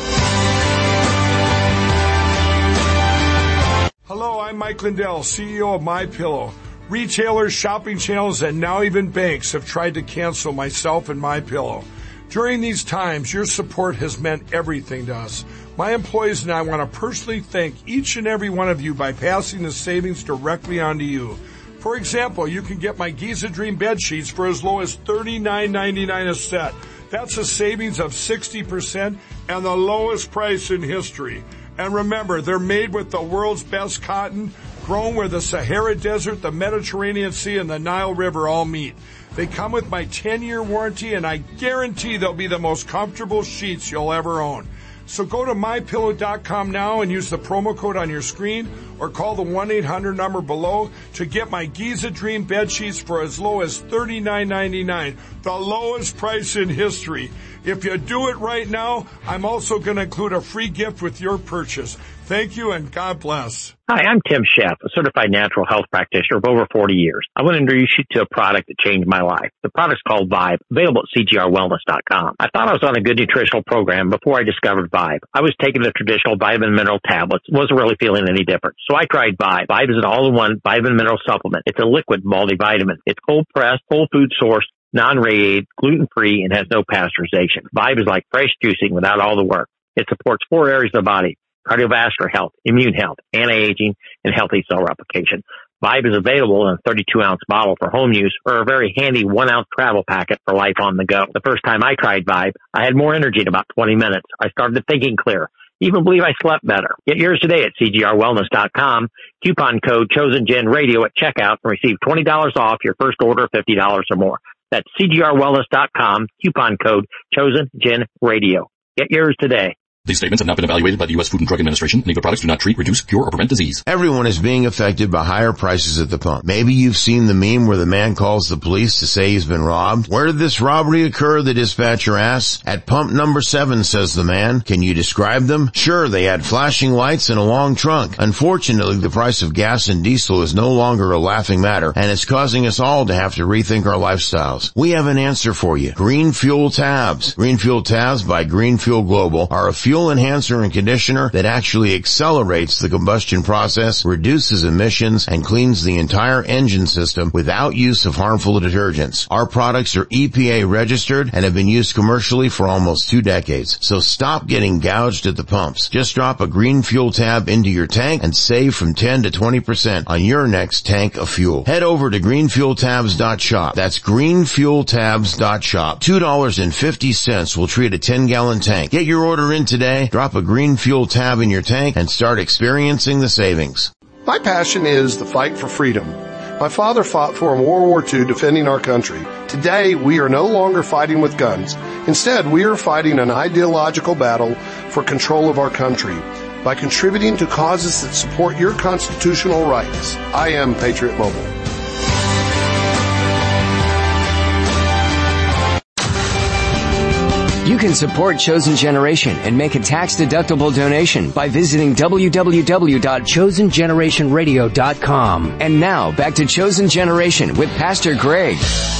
Hello, I'm Mike Lindell, CEO of MyPillow. Retailers, shopping channels, and now even banks have tried to cancel myself and MyPillow. During these times, your support has meant everything to us. My employees and I want to personally thank each and every one of you by passing the savings directly on to you. For example, you can get my Giza Dream bed sheets for as low as $39.99 a set. That's a savings of 60% and the lowest price in history. And remember, they're made with the world's best cotton, grown where the Sahara Desert, the Mediterranean Sea, and the Nile River all meet. They come with my 10-year warranty, and I guarantee they'll be the most comfortable sheets you'll ever own. So go to MyPillow.com now and use the promo code on your screen, or call the 1-800 number below to get my Giza Dream bed sheets for as low as $39.99, the lowest price in history. If you do it right now, I'm also going to include a free gift with your purchase. Thank you, and God bless. Hi, I'm Tim Sheff, a certified natural health practitioner of over 40 years. I want to introduce you to a product that changed my life. The product's called Vibe, available at CGRWellness.com. I thought I was on a good nutritional program before I discovered Vibe. I was taking the traditional vitamin mineral tablets, wasn't really feeling any different. So I tried Vibe. Vibe is an all-in-one vitamin mineral supplement. It's a liquid multivitamin. It's cold-pressed, whole food sourced, non-radiated, gluten-free, and has no pasteurization. Vibe is like fresh juicing without all the work. It supports 4 areas of the body: cardiovascular health, immune health, anti-aging, and healthy cell replication. Vibe is available in a 32-ounce bottle for home use, or a very handy 1-ounce travel packet for life on the go. The first time I tried Vibe, I had more energy in about 20 minutes. I started thinking clear. Even believe I slept better. Get yours today at CGRWellness.com. Coupon code ChosenGenRadio at checkout and receive $20 off your first order of $50 or more. That's CGRWellness.com. Coupon code ChosenGenRadio. Get yours today. These statements have not been evaluated by the U.S. Food and Drug Administration. Eniva products do not treat, reduce, cure, or prevent disease. Everyone is being affected by higher prices at the pump. Maybe you've seen the meme where the man calls the police to say he's been robbed. Where did this robbery occur? The dispatcher asks. At pump number 7, says the man. Can you describe them? Sure, they had flashing lights and a long trunk. Unfortunately, the price of gas and diesel is no longer a laughing matter, and it's causing us all to have to rethink our lifestyles. We have an answer for you. Green Fuel Tabs. Green Fuel Tabs by Green Fuel Global are a fuel fuel enhancer and conditioner that actually accelerates the combustion process, reduces emissions, and cleans the entire engine system without use of harmful detergents. Our products are EPA registered and have been used commercially for almost 2 decades. So stop getting gouged at the pumps. Just drop a Green Fuel tab into your tank and save from 10 to 20% on your next tank of fuel. Head over to greenfueltabs.shop. That's greenfueltabs.shop. $2.50 will treat a 10-gallon tank. Get your order in today, drop a Green Fuel tab in your tank, and start experiencing the savings. My passion is the fight for freedom. My father fought for in World War II defending our country. Today, we are no longer fighting with guns. Instead, we are fighting an ideological battle for control of our country by contributing to causes that support your constitutional rights. I am Patriot Mobile. You can support Chosen Generation and make a tax-deductible donation by visiting www.chosengenerationradio.com. And now, back to Chosen Generation with Pastor Greg.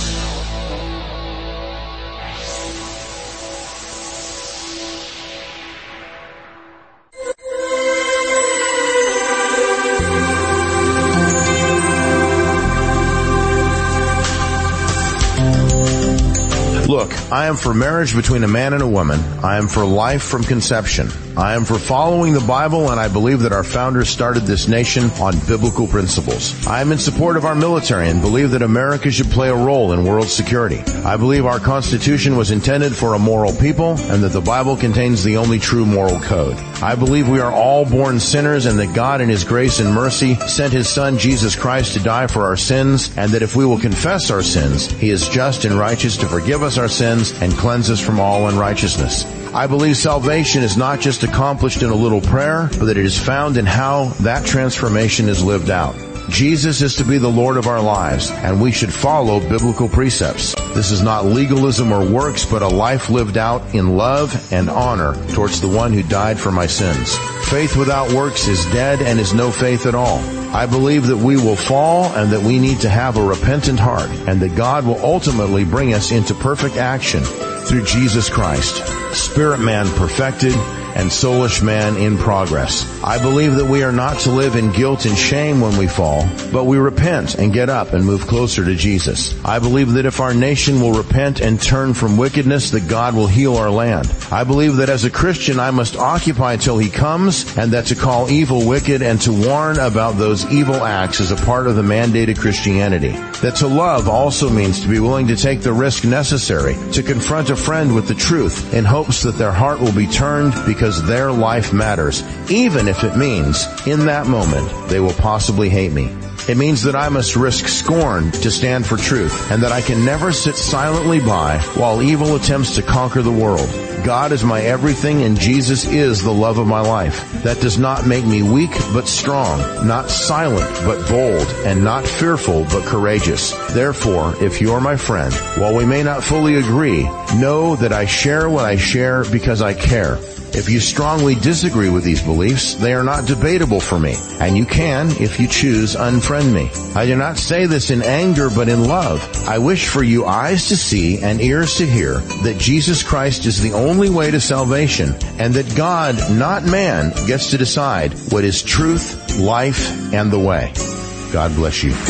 Look, I am for marriage between a man and a woman. I am for life from conception. I am for following the Bible, and I believe that our founders started this nation on biblical principles. I am in support of our military and believe that America should play a role in world security. I believe our Constitution was intended for a moral people and that the Bible contains the only true moral code. I believe we are all born sinners and that God in His grace and mercy sent His Son Jesus Christ to die for our sins, and that if we will confess our sins, He is just and righteous to forgive us our sins and cleanse us from all unrighteousness. I believe salvation is not just accomplished in a little prayer, but that it is found in how that transformation is lived out. Jesus is to be the Lord of our lives, and we should follow biblical precepts. This is not legalism or works, but a life lived out in love and honor towards the one who died for my sins. Faith without works is dead and is no faith at all. I believe that we will fall and that we need to have a repentant heart, and that God will ultimately bring us into perfect action through Jesus Christ. Spirit man perfected and soulish man in progress. I believe that we are not to live in guilt and shame when we fall, but we repent and get up and move closer to Jesus. I believe that if our nation will repent and turn from wickedness, that God will heal our land. I believe that as a Christian I must occupy till He comes, and that to call evil wicked and to warn about those evil acts is a part of the mandated Christianity. That to love also means to be willing to take the risk necessary to confront a friend with the truth in hopes that their heart will be turned because their life matters, even if it means in that moment they will possibly hate me. It means that I must risk scorn to stand for truth, and that I can never sit silently by while evil attempts to conquer the world. God is my everything, and Jesus is the love of my life. That does not make me weak but strong, not silent but bold, and not fearful but courageous. Therefore, if you are my friend, while we may not fully agree, know that I share what I share because I care. If you strongly disagree with these beliefs, they are not debatable for me, and you can, if you choose, unfriend me. I do not say this in anger, but in love. I wish for you eyes to see and ears to hear that Jesus Christ is the only way to salvation, and that God, not man, gets to decide what is truth, life, and the way. God bless you.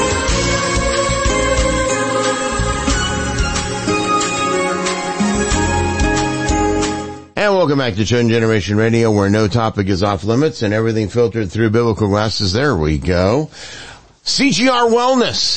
And welcome back to Chosen Generation Radio, where no topic is off limits and everything filtered through biblical glasses. There we go. CGR Wellness,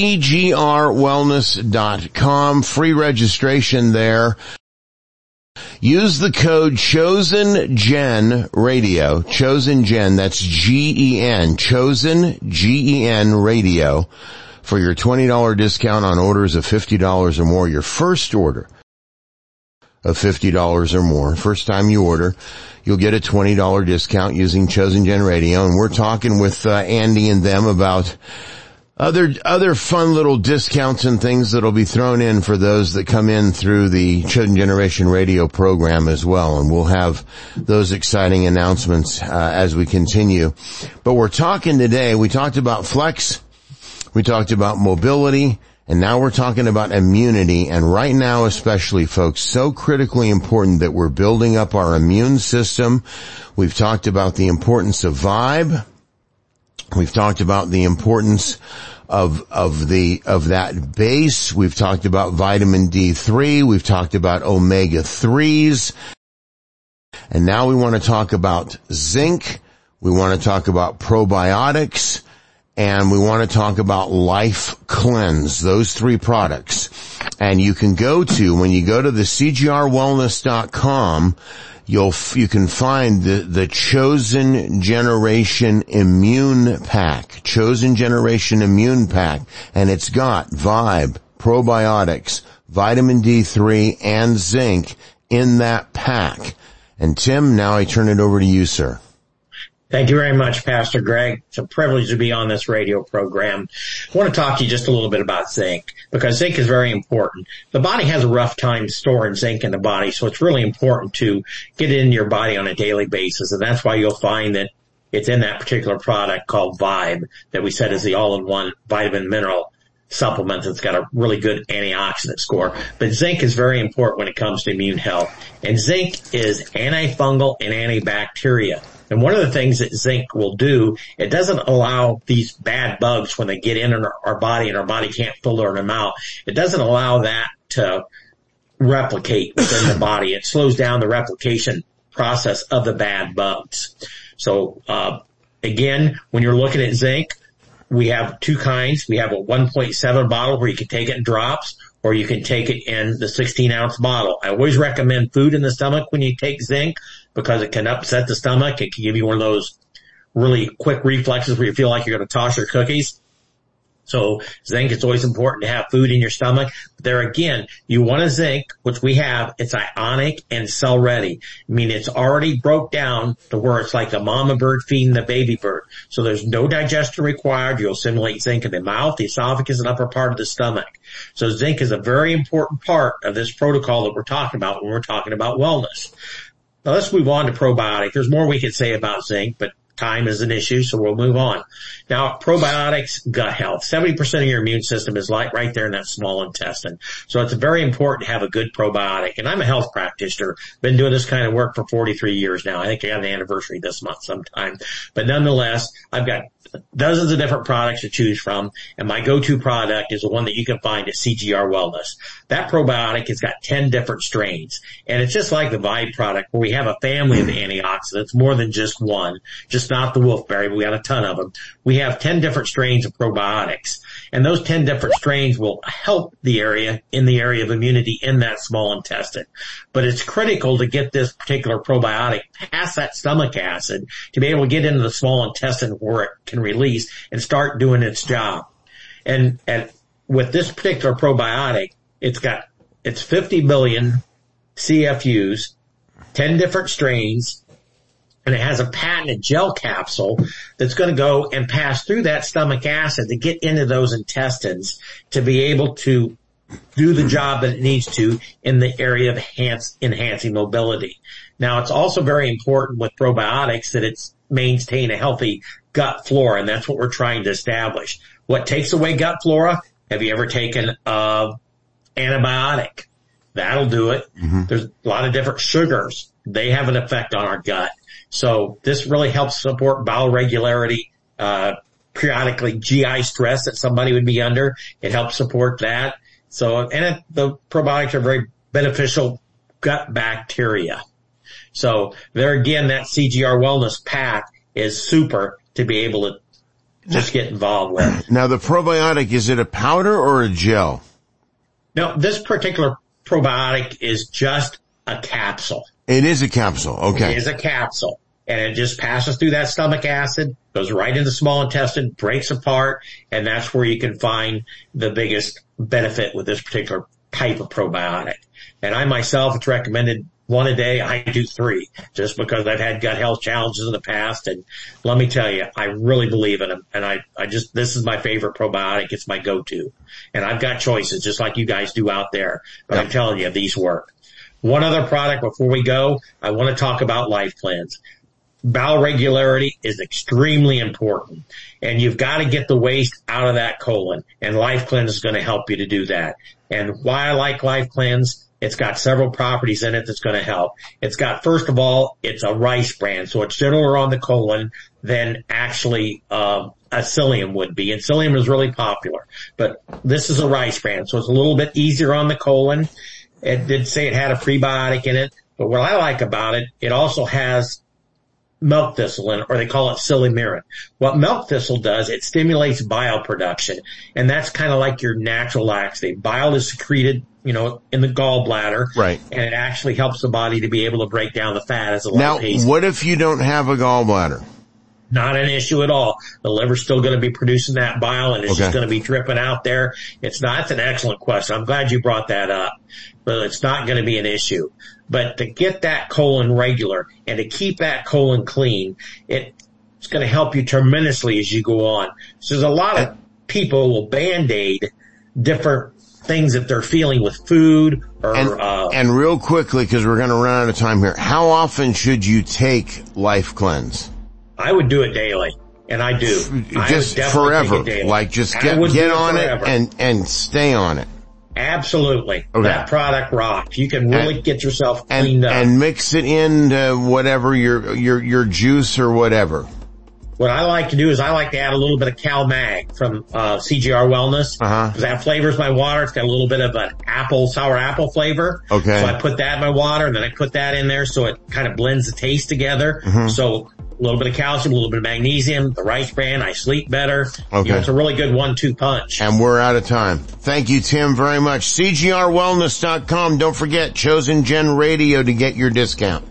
CGRwellness.com, free registration there. Use the code ChosenGen Chosen Gen, that's G-E-N, Chosen, G-E-N Radio, for your $20 discount on orders of $50 or more. Your first order of $50 or more. First time you order, you'll get a $20 discount using Chosen Gen Radio. And we're talking with Andy and them about other fun little discounts and things that'll be thrown in for those that come in through the Chosen Generation Radio program as well. And we'll have those exciting announcements as we continue. But we're talking today, we talked about flex, we talked about mobility, And now we're talking about immunity, and right now especially, folks, so critically important that we're building up our immune system. We've talked about the importance of Vibe. We've talked about the importance of that base. We've talked about vitamin D3. We've talked about omega-3s. And now we want to talk about zinc. We want to talk about probiotics. And we want to talk about Life Cleanse, those 3 products. And you can when you go to the CGRwellness.com, you can find the Chosen Generation Immune Pack, Chosen Generation Immune Pack, and it's got Vibe, probiotics, vitamin D3, and zinc in that pack. And Tim, now I turn it over to you, sir. Thank you very much, Pastor Greg. It's a privilege to be on this radio program. I want to talk to you just a little bit about zinc, because zinc is very important. The body has a rough time storing zinc in the body, so it's really important to get it into your body on a daily basis, and that's why you'll find that it's in that particular product called Vibe that we said is the all-in-one vitamin mineral supplement that's got a really good antioxidant score. But zinc is very important when it comes to immune health, and zinc is antifungal and antibacterial. And one of the things that zinc will do, it doesn't allow these bad bugs when they get in our body and our body can't filter them out. It doesn't allow that to replicate within the body. It slows down the replication process of the bad bugs. So, again, when you're looking at zinc, we have 2 kinds. We have a 1.7 bottle where you can take it in drops, or you can take it in the 16-ounce bottle. I always recommend food in the stomach when you take zinc, because it can upset the stomach. It can give you one of those really quick reflexes where you feel like you're going to toss your cookies. So zinc, it's always important to have food in your stomach. But there again, you want a zinc, which we have. It's ionic and cell ready. I mean, it's already broke down to where it's like the mama bird feeding the baby bird. So there's no digestion required. You'll assimilate zinc in the mouth, the esophagus, and upper part of the stomach. So zinc is a very important part of this protocol that we're talking about when we're talking about wellness. Now let's move on to probiotic. There's more we could say about zinc, but time is an issue, so we'll move on. Now, probiotics, gut health. 70% of your immune system is right there in that small intestine. So it's very important to have a good probiotic. And I'm a health practitioner. Been doing this kind of work for 43 years now. I think I got an anniversary this month sometime. But nonetheless, I've got dozens of different products to choose from, and my go-to product is the one that you can find at CGR Wellness. That probiotic has got 10 different strains, and it's just like the Vibe product where we have a family of antioxidants, more than just one, just not the wolfberry, but we got a ton of them. We have 10 different strains of probiotics, and those 10 different strains will help the area of immunity in that small intestine. But it's critical to get this particular probiotic past that stomach acid to be able to get into the small intestine where it can release and start doing its job. And with this particular probiotic, it's 50 billion CFUs, 10 different strains, and it has a patented gel capsule that's going to go and pass through that stomach acid to get into those intestines to be able to do the job that it needs to in the area of enhancing mobility. Now, it's also very important with probiotics that it's maintain a healthy gut flora, and that's what we're trying to establish. What takes away gut flora? Have you ever taken antibiotic? That'll do it. Mm-hmm. There's a lot of different sugars. They have an effect on our gut. So this really helps support bowel regularity, periodically GI stress that somebody would be under. It helps support that. So, the probiotics are very beneficial gut bacteria. So there again, that CGR Wellness pack is super to be able to just get involved with. Now the probiotic, is it a powder or a gel? No, this particular probiotic is just a capsule. It is a capsule. Okay. It is a capsule. And it just passes through that stomach acid, goes right into the small intestine, breaks apart, and that's where you can find the biggest benefit with this particular type of probiotic. And I myself, it's recommended 1 a day. I do 3 just because I've had gut health challenges in the past. And let me tell you, I really believe in them. And this is my favorite probiotic. It's my go-to. And I've got choices just like you guys do out there. But I'm telling you, these work. One other product before we go, I want to talk about Life Cleanse. bowel regularity is extremely important. And you've got to get the waste out of that colon. And Life Cleanse is going to help you to do that. And why I like Life Cleanse, it's got several properties in it that's going to help. It's got, first of all, it's a rice bran, so it's gentler on the colon than actually a psyllium would be. And psyllium is really popular. But this is a rice bran, so it's a little bit easier on the colon. It did say it had a prebiotic in it. But what I like about it, it also has milk thistle in it, or they call it silymarin. What milk thistle does, it stimulates bile production. And that's kind of like your natural laxative. Bile is secreted, in the gallbladder. Right. And it actually helps the body to be able to break down the fat as a lipase. Now, what if you don't have a gallbladder? Not an issue at all. The liver's still going to be producing that bile, and it's just going to be dripping out there. It's an excellent question. I'm glad you brought that up. But it's not going to be an issue. But to get that colon regular and to keep that colon clean, it's going to help you tremendously as you go on. So there's a lot of people will Band-Aid different things that they're feeling with food or, and real quickly, because we're going to run out of time here, how often should you take Life Cleanse? I would do it daily. And I do. Just forever. Like just get on it and stay on it. Absolutely. Okay. That product rocks. You can really get yourself cleaned up. And mix it into whatever your juice or whatever. What I like to do is I like to add a little bit of CalMag from CGR Wellness. Because that flavors my water. It's got a little bit of an sour apple flavor. Okay. So I put that in my water, and then I put that in there so it kind of blends the taste together. So a little bit of calcium, a little bit of magnesium, the rice bran, I sleep better. Okay. It's a really good 1-2 punch. And we're out of time. Thank you, Tim, very much. CGRWellness.com. Don't forget, Chosen Gen Radio to get your discount.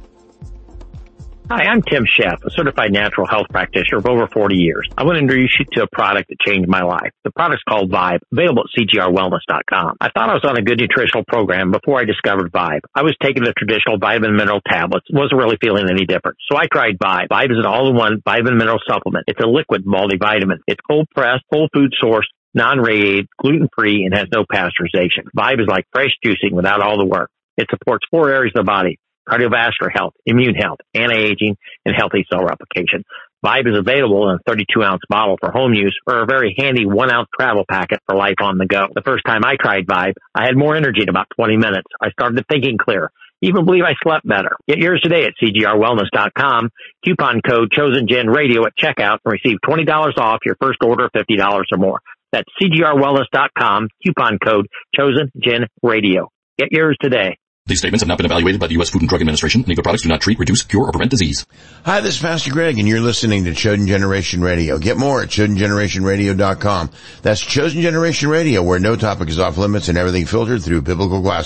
Hi, I'm Tim Sheff, a certified natural health practitioner of over 40 years. I want to introduce you to a product that changed my life. The product's called Vibe, available at CGRWellness.com. I thought I was on a good nutritional program before I discovered Vibe. I was taking the traditional vitamin mineral tablets, wasn't really feeling any different. So I tried Vibe. Vibe is an all-in-one vitamin mineral supplement. It's a liquid multivitamin. It's cold-pressed, whole food sourced, non-radiated, gluten-free, and has no pasteurization. Vibe is like fresh juicing without all the work. It supports 4 areas of the body: cardiovascular health, immune health, anti-aging, and healthy cell replication. Vibe is available in a 32-ounce bottle for home use or a very handy 1-ounce travel packet for life on the go. The first time I tried Vibe, I had more energy in about 20 minutes. I started thinking clear. Even believe I slept better. Get yours today at CGRWellness.com. Coupon code ChosenGenRadio at checkout and receive $20 off your first order of $50 or more. That's CGRWellness.com. Coupon code ChosenGenRadio. Get yours today. These statements have not been evaluated by the U.S. Food and Drug Administration. Any of the products do not treat, reduce, cure, or prevent disease. Hi, this is Pastor Greg, and you're listening to Chosen Generation Radio. Get more at ChosenGenerationRadio.com. That's Chosen Generation Radio, where no topic is off limits and everything filtered through biblical glasses.